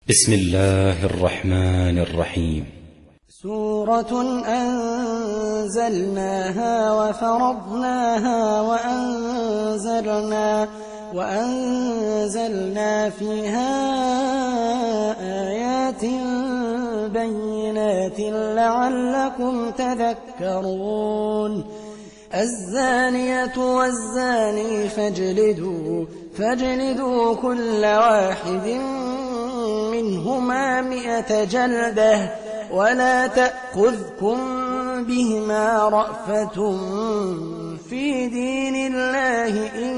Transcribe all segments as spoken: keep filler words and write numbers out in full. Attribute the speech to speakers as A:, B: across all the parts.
A: بسم الله الرحمن الرحيم.
B: سورة أنزلناها وفرضناها وأنزلنا, وأنزلنا فيها آيات بينات لعلكم تذكرون. الزانية والزاني فاجلدوا, فاجلدوا كل واحد منهما مئة جلدة ولا تأخذكم بهما رأفة في دين الله إن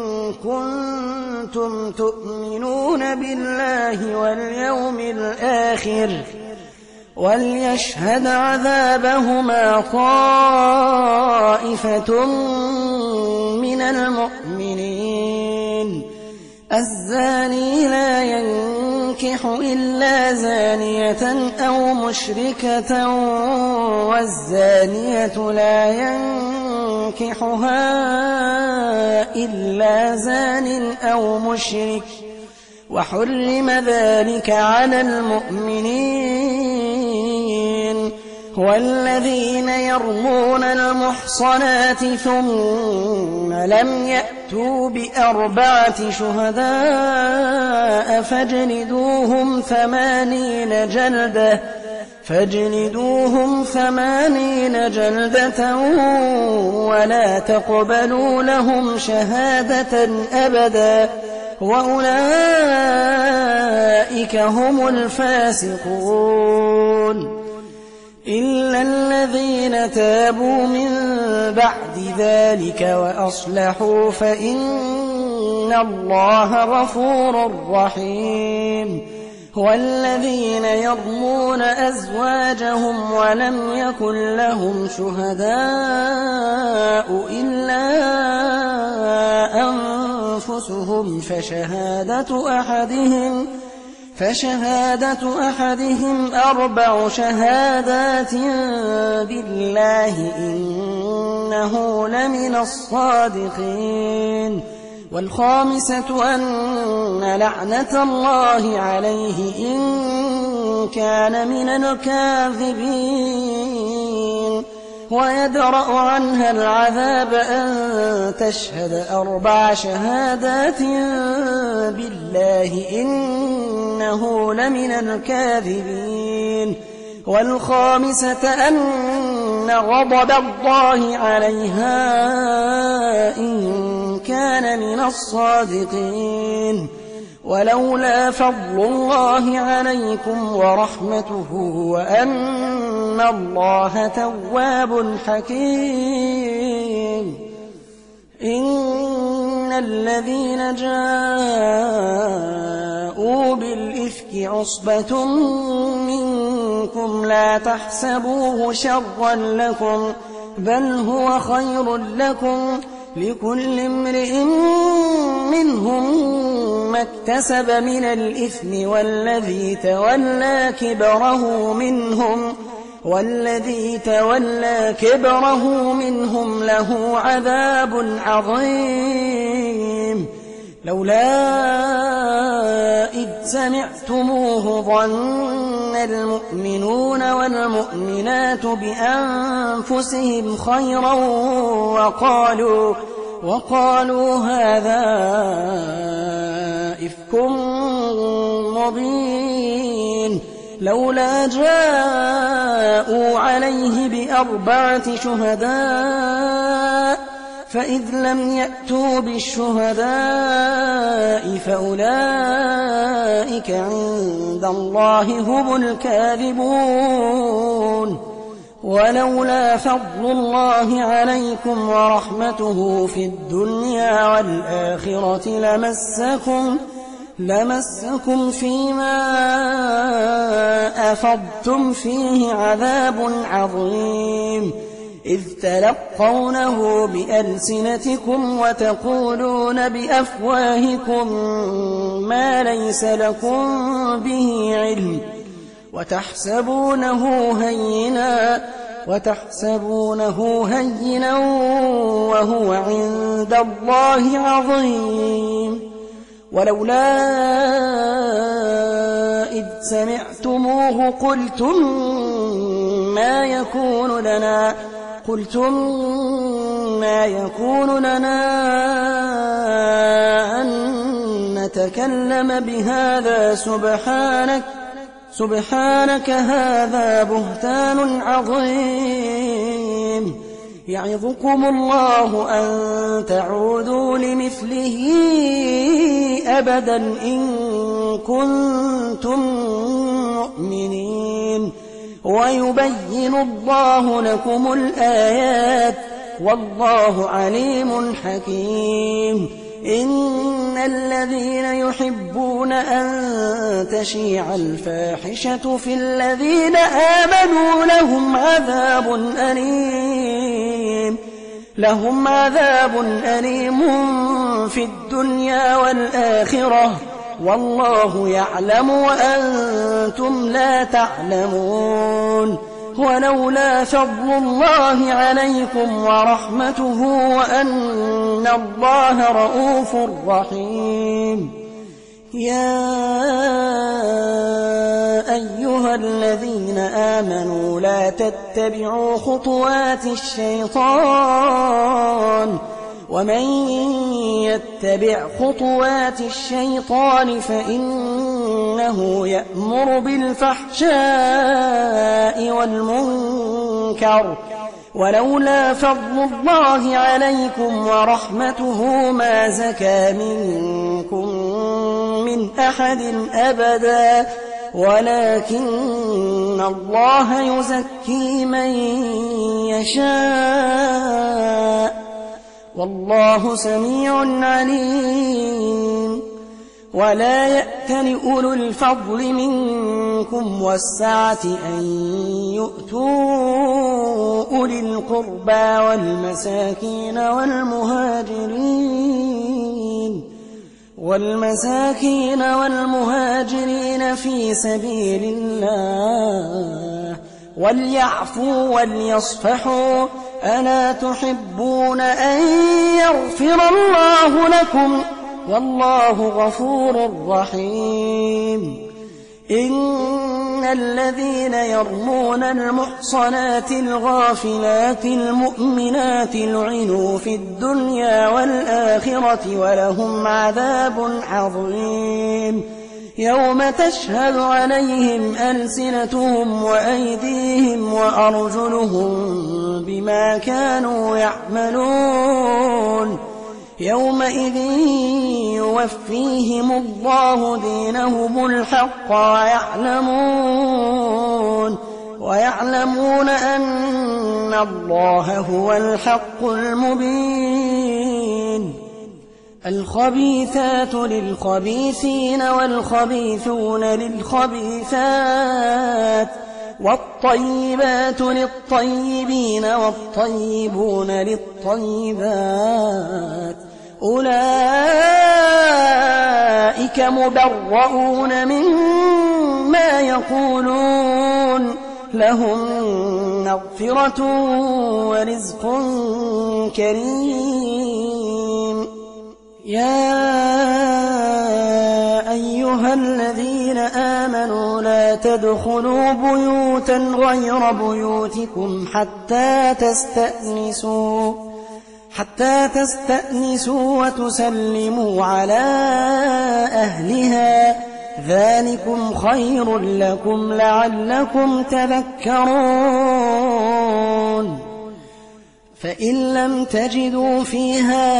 B: كنتم تؤمنون بالله واليوم الآخر وليشهد عذابهما طائفة من المؤمنين. الزاني لا ينكح إلا زانية أو مشركة والزانية لا ينكحها إلا زان أو مشرك وحرم ذلك على المؤمنين. والذين يرمون المحصنات ثم لم يأتوا بأربعة شهداء فاجلدوهم ثمانين جلدة فاجلدوهم ثمانين جلدة ولا تقبلوا لهم شهادة أبدا وأولئك هم الفاسقون. إلا الذين تابوا من بعد ذلك وأصلحوا فإن الله غفور رحيم. والذين يرمون أزواجهم ولم يكن لهم شهداء إلا أنفسهم فشهادة أحدهم فشهادة أحدهم أربع شهادات بالله إنه لمن الصادقين. والخامسة أن لعنة الله عليه إن كان من الكاذبين. ويدرأ عنها العذاب أن تشهد أربع شهادات بالله إنه لمن الكاذبين. والخامسة أن غضب الله عليها إن كان من الصادقين. ولولا فضل الله عليكم ورحمته وأن الله تواب حكيم. إن الذين جاءوا بالإفك عصبة منكم لا تحسبوه شرا لكم بل هو خير لكم لكل امرئ منهم ما اكتسب من الإثم والذي تولى كبره منهم والذي تولى كبره منهم له عذاب عظيم. لولا إذ سمعتموه ظن المؤمنون والمؤمنات بأنفسهم خيرا وقالوا, وقالوا هذا إفك مبين. لولا جاءوا عليه بأربعة شهداء فإذ لم يأتوا بالشهداء فأولئك عند الله هم الكاذبون. ولولا فضل الله عليكم ورحمته في الدنيا والآخرة لمسكم لمسكم فيما أفضتم فيه عذاب عظيم إذ تلقونه بألسنتكم وتقولون بأفواهكم ما ليس لكم به علم وتحسبونه هينا وتحسبونه هينا وهو عند الله عظيم. ولولا إذ إذ سمعتموه قلتم ما يكون لنا قلتم ما يكون لنا أن نتكلم بهذا سبحانك سبحانك هذا بهتان عظيم يعظكم الله أن تعودوا لمثله أبدا إن كنتم مؤمنين ويبين الله لكم الآيات والله عليم حكيم إن الذين يحبون أن تشيع الفاحشة في الذين آمنوا لهم عذاب أليم لهم عذاب أليم في الدنيا والآخرة والله يعلم وأنتم لا تعلمون ولولا فضل الله عليكم ورحمته وأن الله رؤوف رحيم يا أيها الذين آمنوا لا تتبعوا خطوات الشيطان ومن يتبع خطوات الشيطان فإنه يأمر بالفحشاء والمنكر ولولا فضل الله عليكم ورحمته ما زكى منكم من أحد أبدا ولكن الله يزكي من يشاء والله سميع عليم ولا يأتل أولو الفضل منكم والسعة أن يؤتوا أولي القربى والمساكين والمهاجرين والمساكين والمهاجرين في سبيل الله وليعفوا وليصفحوا ألا تحبون أن يغفر الله لكم والله غفور رحيم إن الذين يرمون المحصنات الغافلات المؤمنات لعنوا في الدنيا والآخرة ولهم عذاب عظيم يوم تشهد عليهم ألسنتهم وأيديهم وأرجلهم بما كانوا يعملون يومئذ يوفيهم الله دينهم الحق ويعلمون ويعلمون أن الله هو الحق المبين الخبيثات للخبيثين والخبيثون للخبيثات والطيبات للطيبين والطيبون للطيبات أولئك مبرؤون مما يقولون لهم مغفرة ورزق كريم يا أيها الذين آمنوا لا تدخلوا بيوتا غير بيوتكم حتى تستأنسوا حتى تستأنسوا وتسلموا على أهلها ذلكم خير لكم لعلكم تذكرون فإن لم تجدوا فيها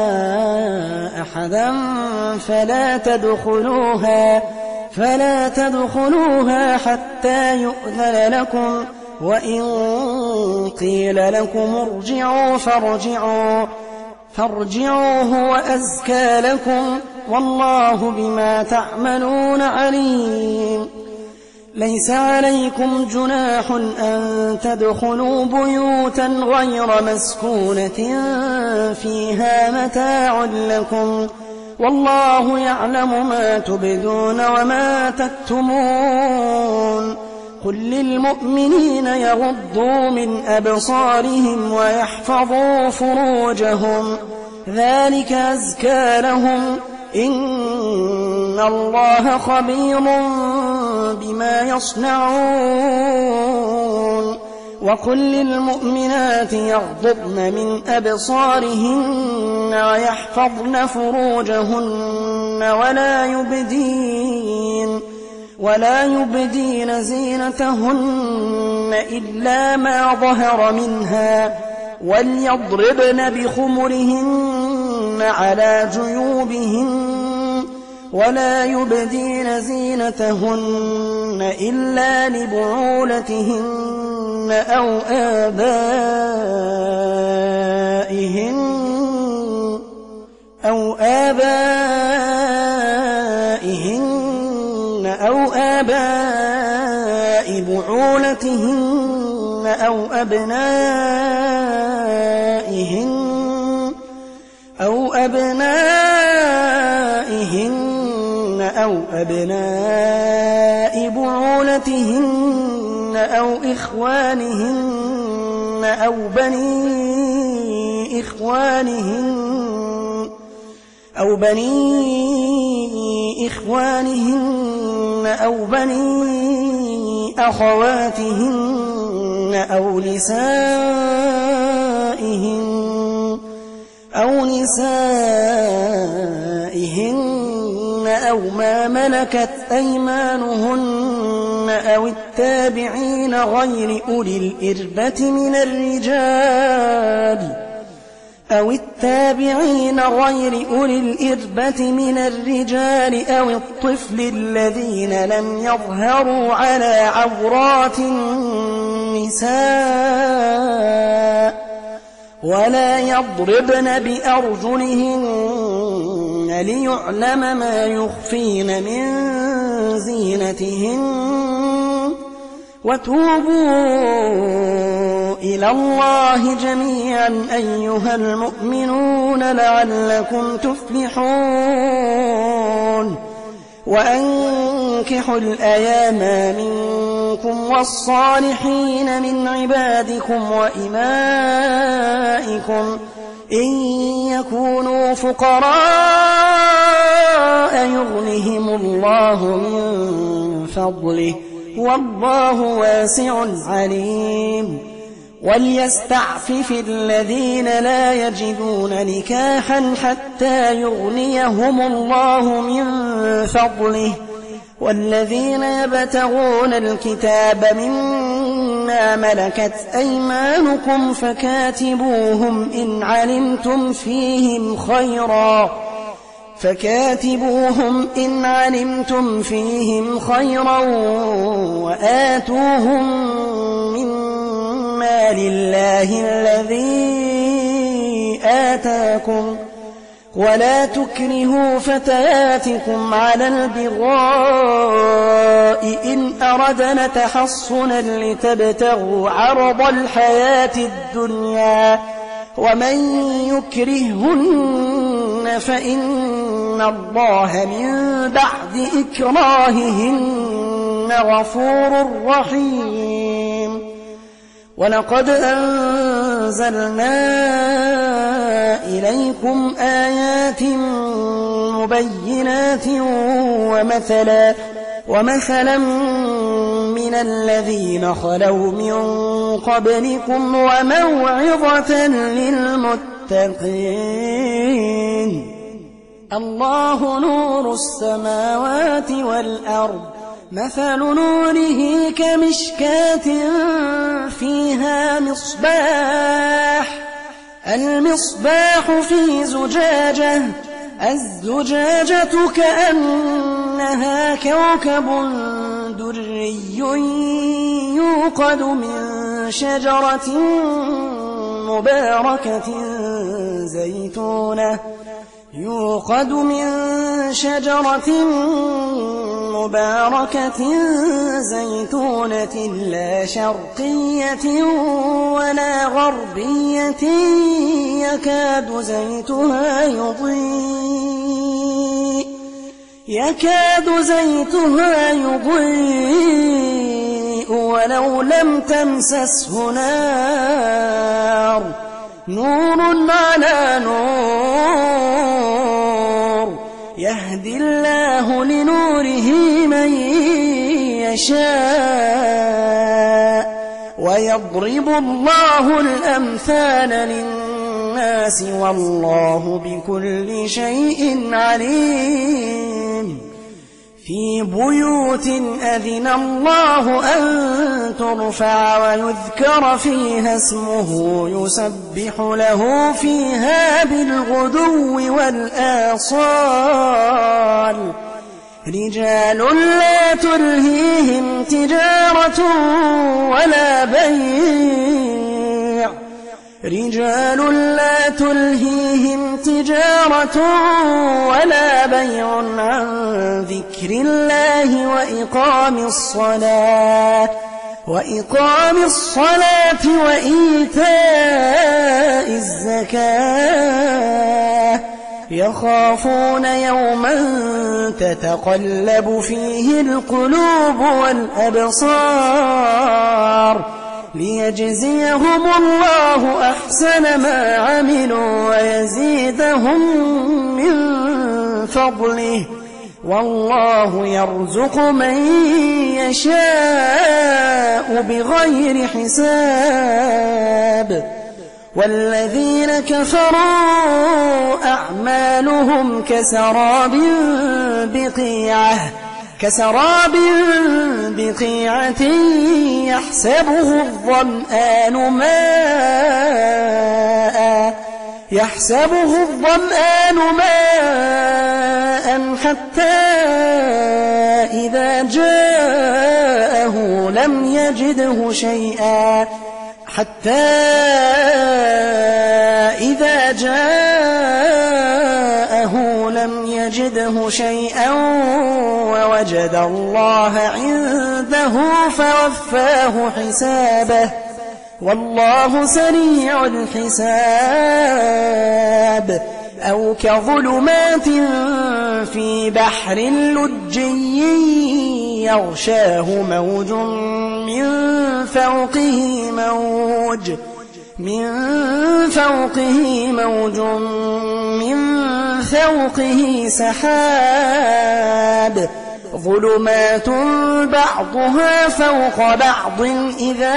B: أحدا فلا تدخلوها فلا تدخلوها حتى يؤذن لكم وإن قيل لكم ارجعوا فارجعوا فارجعوا هو أزكى لكم والله بما تعملون عليم ليس عليكم جناح أن تدخلوا بيوتا غير مسكونة فيها متاع لكم والله يعلم ما تبدون وما تكتمون قل للمؤمنين يغضوا من أبصارهم ويحفظوا فروجهم ذلك أزكى لهم إن الله خبير يصنعون وقل للمؤمنات يغضضن من أبصارهن ويحفظن فروجهن ولا يبدين ولا يبدين زينتهن إلا ما ظهر منها وليضربن بخمرهن على جيوبهن ولا يبدين زينتهن إلا لبعولتهن أو آبائهن أو آبائهن أو آباء بعولتهن أو أبنائهن أو أبنائهن أو أبناء بعولتهن أو إخوانهن أو بني إخوانهن أو بني إخوانهن أو بني أخواتهن أو نسائهن أو نسائهن أو ما ملكت أيمانهن أو التابعين غير أولي الإربة من الرجال أو التابعين غير أولي الإربة من الرجال أو الطفل الذين لم يظهروا على عورات النساء ولا يضربن بأرجلهن ليعلم ما يخفين من زينتهن وتوبوا إلى الله جميعا أيها المؤمنون لعلكم تفلحون وأنكحوا الأيام منكم والصالحين من عبادكم وإمائكم إن يكونوا فقراء يغنهم الله من فضله والله واسع عليم وليستعفف الذين لا يجدون نكاحا حتى يغنيهم الله من فضله والذين يبتغون الكتاب مما ملكت أيمانكم فكاتبوهم إن علمتم فيهم خيرا فكاتبوهم إن علمتم فيهم خيرا وآتوهم مما لله الذي آتاكم ولا تكرهوا فتياتكم على البغاء إن أردنا تحصنا لتبتغوا عرض الحياة الدنيا ومن يكرهن فإن الله من بعد إكراههن غفور رحيم ولقد أنزلنا إليكم آيات مبينات ومثلا ومثلا من الذين خلوا من قبلكم وموعظة للمتقين الله نور السماوات والأرض مثل نوره كمشكاة فيها مصباح المصباح في زجاجة الزجاجة كأنها كوكب دري يوقد من شجرة مباركة زيتونة يوقد من شجرة مباركة زيتونة لا شرقية ولا غربية يكاد زيتها يضيء يكاد زيتها يضيء ولو لم تمسسه نار نور على نور يهدي الله لنوره من يشاء ويضرب الله الأمثال للناس والله بكل شيء عليم في بيوت أذن الله أن ترفع ويذكر فيها اسمه يسبح له فيها بالغدو والآصال رجال لا تلهيهم تجارة ولا بيع رجال لا تلهيهم تجارة ولا بيع عن ذكر الله وإقام الصلاة وإقام الصلاة وإيتاء الزكاة يخافون يوما تتقلب فيه القلوب والأبصار ليجزيهم الله أحسن ما عملوا ويزيدهم من فضله والله يرزق من يشاء بغير حساب والذين كفروا أعمالهم كسراب بقيعة كسراب بقيعة يحسبه الظمآن ماء يحسبه الظمآن ماء حتى إذا جاءه لم يجده شيئا حتى إذا جاءه لم يجده شيئا ووجد الله عنده فوفاه حسابه والله سريع الحساب أو كظلمات في بحر لجي يغشاه موج من فوقه موج من فوقه موج من فوقه سحاب ظلمات بعضها فوق بعض إذا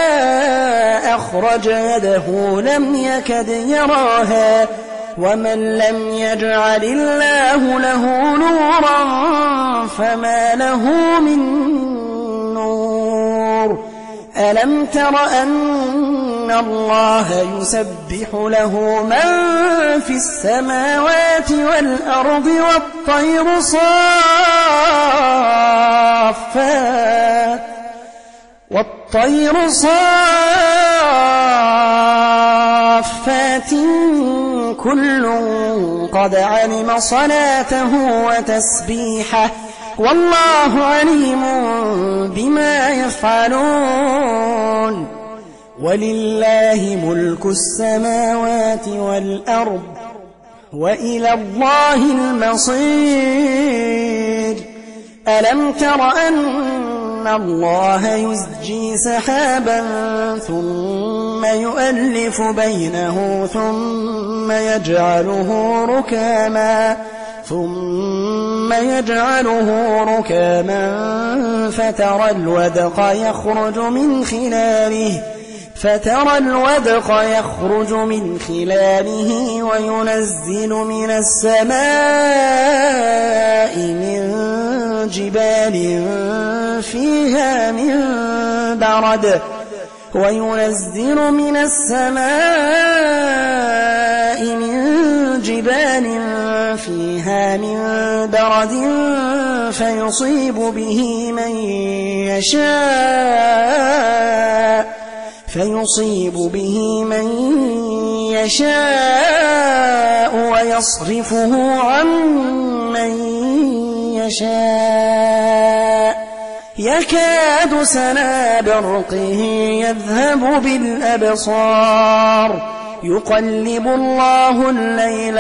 B: أخرج يده لم يكد يراها ومن لم يجعل الله له نورا فما له من نور ألم تر أن الله يسبح له من في السماوات والأرض والطير صافات والطير صافات كل قد علم صلاته وتسبيحه والله عليم بما يفعلون ولله ملك السماوات والأرض وإلى الله المصير ألم تر أن الله يزجي سحابا ثم يؤلف بينه ثم يجعله ركاما ثم يجعله ركاما فترى الودق يخرج من خلاله فترى الودق يخرج من خلاله وينزل من السماء من جبال فيها من برد وينزل من السماء من جبال فيها من برد فيصيب به من يشاء فيصيب به من يشاء ويصرفه عن من يشاء يكاد سنا برقه يذهب بالأبصار يقلب الله الليل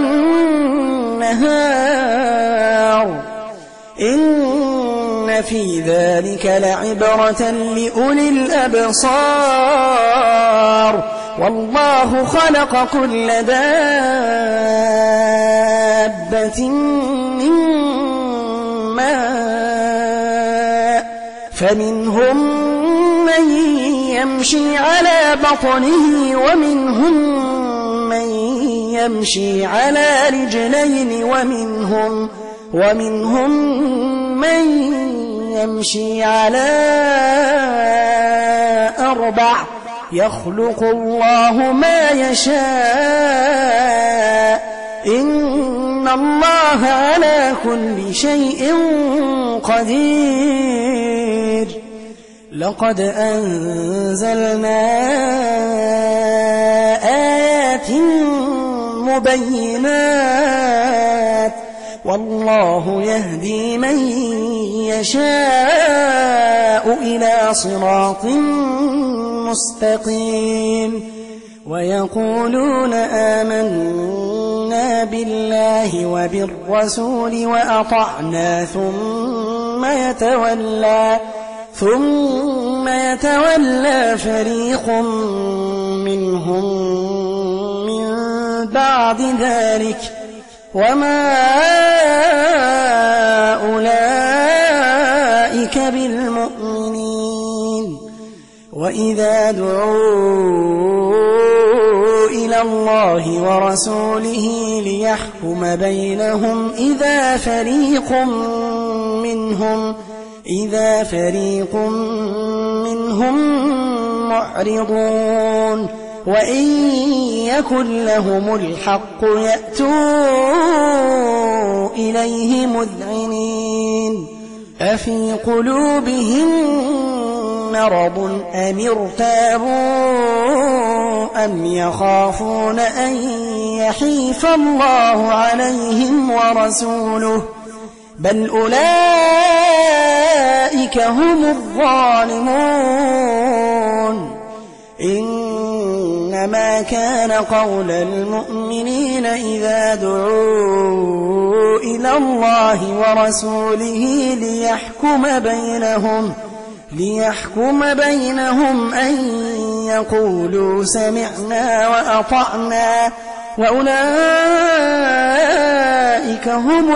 B: والنهار إن في ذلك لعبرة لأولي الأبصار والله خلق كل دابة من ماء فمنهم من يمشي على بطنه ومنهم من يمشي على رجلين ومنهم, ومنهم من يمشي على أربع يخلق الله ما يشاء إن الله على كل شيء قدير. لقد أنزلنا آيات مبينات والله يهدي من يشاء إلى صراط مستقيم. ويقولون آمنا بالله وبالرسول وأطعنا ثم يتولى ثم يتولى فريق منهم من بعد ذلك وما أولئك بالمؤمنين. وإذا دعوا إلى الله ورسوله ليحكم بينهم إذا فريق منهم إذا فريق منهم معرضون وإن يكن لهم الحق يأتوا إليه مذعنين. أفي قلوبهم مرض أم ارتابوا أم يخافون أن يحيف الله عليهم ورسوله بل أولئك هم الظالمون. إنما كان قول المؤمنين إذا دعوا إلى الله ورسوله ليحكم بينهم ليحكم بينهم أن يقولوا سمعنا وأطعنا وأولئك هم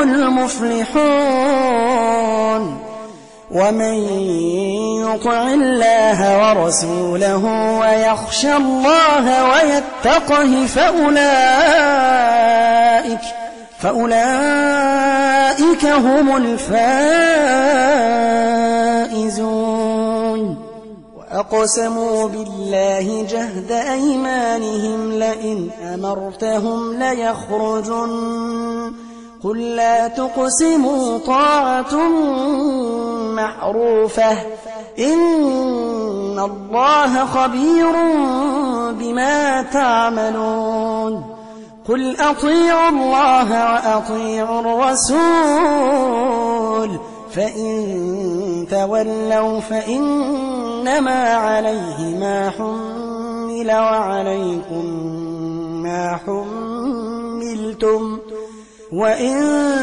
B: المفلحون. ومن يطع الله ورسوله ويخشى الله ويتقه فأولئك فأولئك هم الفائزون. وأقسموا بالله جهد أيمانهم لئن أمرتهم ليخرجن قل لا تقسموا طاعة معروفة إن الله خبير بما تعملون. قل أطيعوا الله وأطيعوا الرسول فإن تولوا فإنما عليه ما حمل وعليكم ما حملتم وإن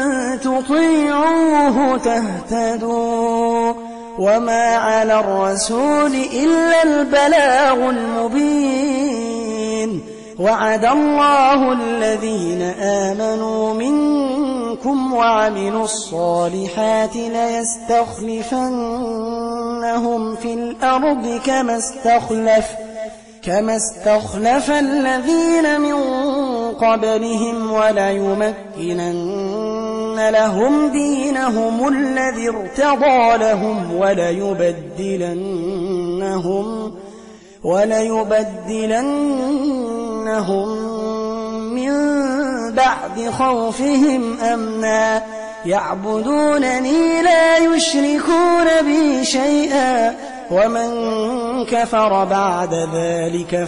B: تطيعوه تهتدوا وما على الرسول إلا البلاغ المبين. وعد الله الذين آمنوا منكم وعملوا الصالحات ليستخلفنهم في الأرض كما استخلف كما استخلف الذين من قبلهم وليمكنن لهم دينهم الذي ارتضى لهم وليبدلنهم وليبدلنهم من بعد خوفهم أمنا يعبدونني لا يشركون بي شيئا ومن كفر بعد ذلك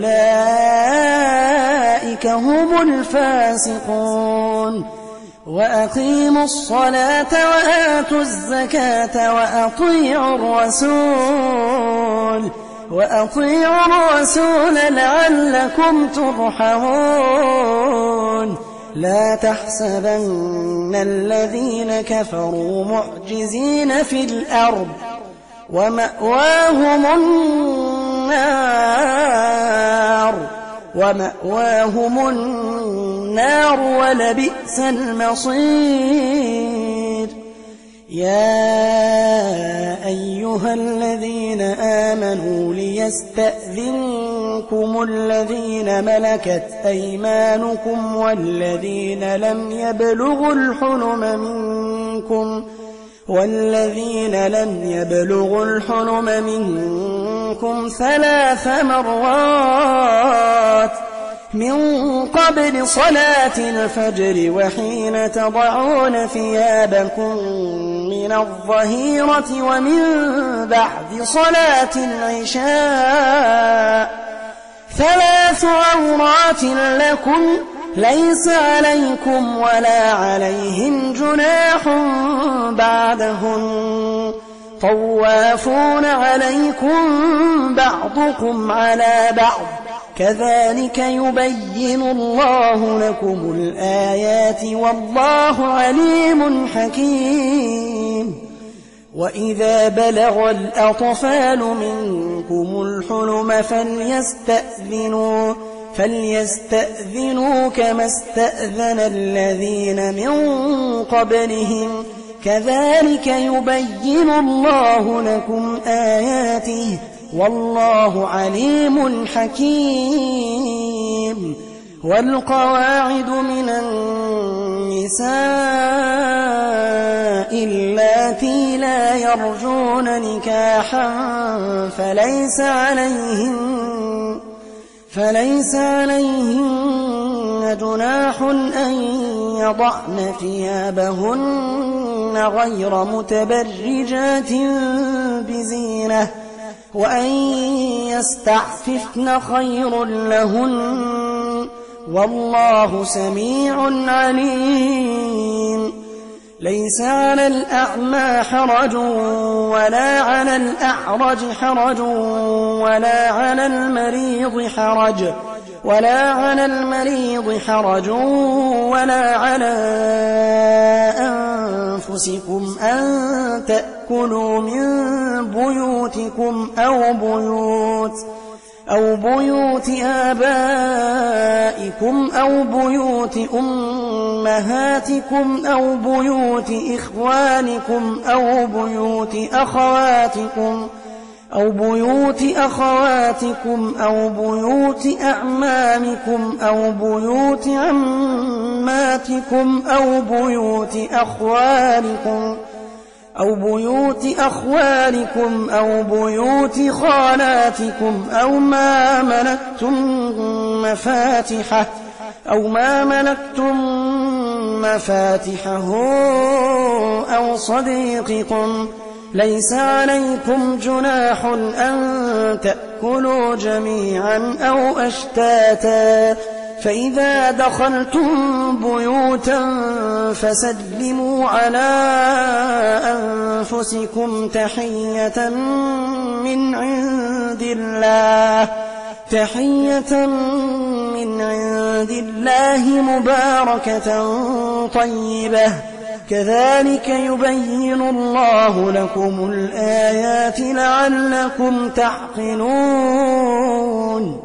B: فأولئك هم الفاسقون. وأقيموا الصلاة وآتوا الزكاة وأطيعوا الرسول وأطيعوا الرسول لعلكم ترحمون. لا تحسبن الذين كفروا معجزين في الأرض ومأواهم النار ومأواهم النار ولبئس المصير. يا أيها الذين آمنوا ليستأذنكم الذين ملكت أيمانكم والذين لم يبلغوا الحلم منكم والذين لم يبلغوا الحلم منكم ثلاث مرات من قبل صلاة الفجر وحين تضعون ثيابكم من الظهيرة ومن بعد صلاة العشاء ثلاث عورات لكم ليس عليكم ولا عليهم جناح بعدهن طوافون عليكم بعضكم على بعض كذلك يبين الله لكم الآيات والله عليم حكيم وإذا بلغ الأطفال منكم الحلم فليستأذنوا فليستأذنوا كما استأذن الذين من قبلهم كذلك يبين الله لكم آياته والله عليم حكيم والقواعد من النساء اللاتي لا يرجون نكاحا فليس عليهن فليس عليهن جناح أن يضعن ثيابهن غير متبرجات بزينة وأن يستعففن خير لهن والله سميع عليم ليس على الأعمى حرج ولا على الأعرج حرج ولا على المريض حرج ولا على المريض حرج ولا على أنفسكم أن تأكلوا من بيوتكم أو بيوت أو بيوت آبائكم أو بيوت أمهاتكم أو بيوت إخوانكم أو بيوت أخواتكم أو بيوت أخواتكم أو بيوت أعمامكم أو بيوت عماتكم أو بيوت أخوالكم أو بيوت أخوالكم أو بيوت خالاتكم أو ما ملكتم مفاتحه أو ما ملكتم مفاتحه أو صديقكم ليس عليكم جناح أن تأكلوا جميعا أو أشتاتا فإذا دخلتم بيوتا فسلموا على أنفسكم تحية من عند الله تحية من عند الله مباركة طيبة كذلك يبين الله لكم الآيات لعلكم تعقلون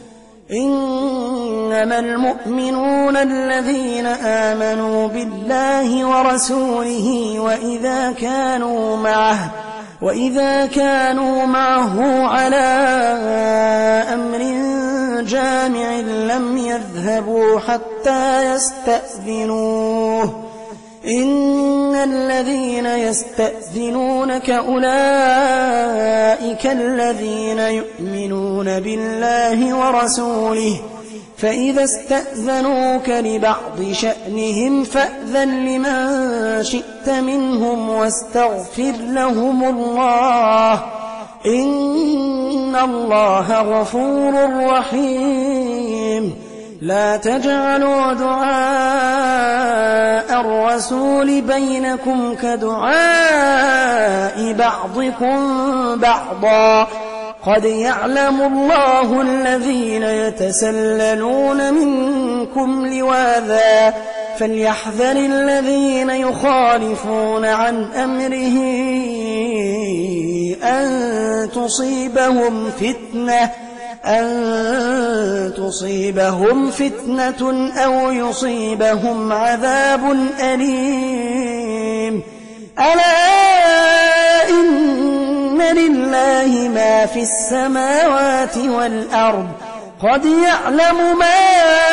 B: إنما المؤمنون الذين آمنوا بالله ورسوله وإذا كانوا معه وإذا كانوا معه على أمر جامع لم يذهبوا حتى يستأذنوه إن الذين يستأذنونك أولئك الذين يؤمنون بالله ورسوله فإذا استأذنوك لبعض شأنهم فأذن لمن شئت منهم واستغفر لهم الله إن الله غفور رحيم لا تجعلوا دعاء الرسول بينكم كدعاء بعضكم بعضا قد يعلم الله الذين يتسللون منكم لواذا فليحذر الذين يخالفون عن أمره أن تصيبهم فتنة أن تصيبهم فتنة أو يصيبهم عذاب أليم ألا إن لله ما في السماوات والأرض قد يعلم ما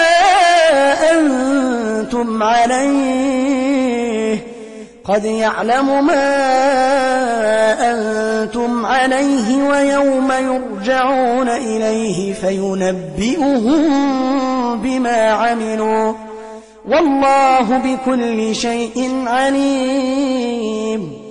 B: أنتم عليه قد يعلم ما أنتم عليه ويوم يرجعون إليه فينبئهم بما عملوا والله بكل شيء عليم